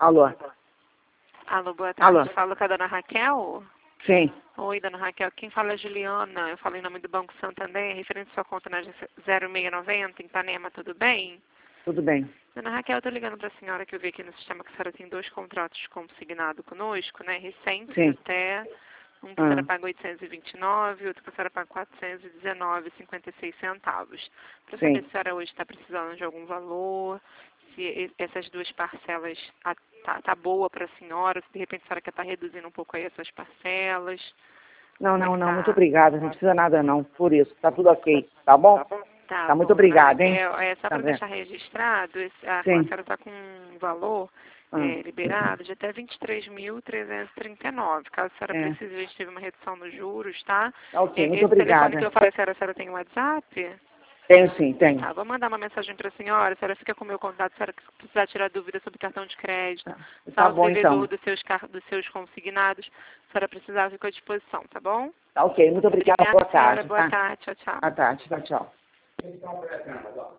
Alô? Alô, boa tarde. Alô? Falo com a dona Raquel? Sim. Oi, dona Raquel. Quem fala é a Juliana. Eu falo em nome do Banco Santander, referente à sua conta na agência 0690, em Ipanema, tudo bem? Tudo bem. Dona Raquel, eu tô ligando para a senhora que eu vi aqui no sistema que a senhora tem 2 contratos consignado conosco, né? Recentes Sim. até. Um que a senhora paga 829, outro que a senhora paga 419,56 centavos. Para saber se a senhora hoje está precisando de algum valor, se essas 2 parcelas tá boa para a senhora, se de repente a senhora quer estar reduzindo um pouco aí essas parcelas. Não, muito obrigada. Não precisa nada não, por isso. Tá tudo ok, tá bom? Tá, muito obrigada, hein? Só para deixar registrado, a senhora está com um valor liberado de até 23.339. Caso a senhora precise, a gente teve uma redução nos juros, tá? Ok, muito Esse obrigada. telefone que eu falei, a senhora tem um WhatsApp? Tenho sim, tenho. Tá, vou mandar uma mensagem para a senhora fica com o meu contato, se a senhora precisar tirar dúvidas sobre cartão de crédito, Tá bom, devedor então. dos seus consignados, se a senhora precisar, fico à disposição, tá bom? Tá ok, muito obrigada. Boa tarde. Boa tarde, tchau, tchau. Boa tarde, tchau.